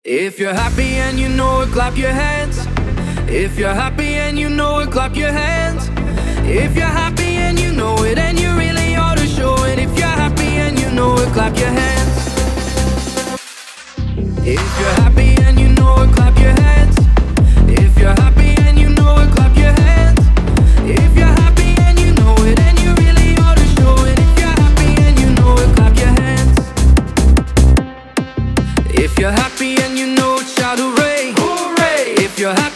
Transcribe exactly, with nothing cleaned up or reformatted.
If you're happy and you know it, clap your hands. If you're happy and you know it, clap your hands. If you're happy and you know it, and you really ought to show it. If you're happy and you know it, clap your hands. If you're happy and you know it, clap your hands. If you're happy and you know it, clap your hands. If you're happy and you know it, and you really ought to show it. If you're happy and you know it, clap your hands. If you're happy and you know it, shout hooray, hooray. If you're happy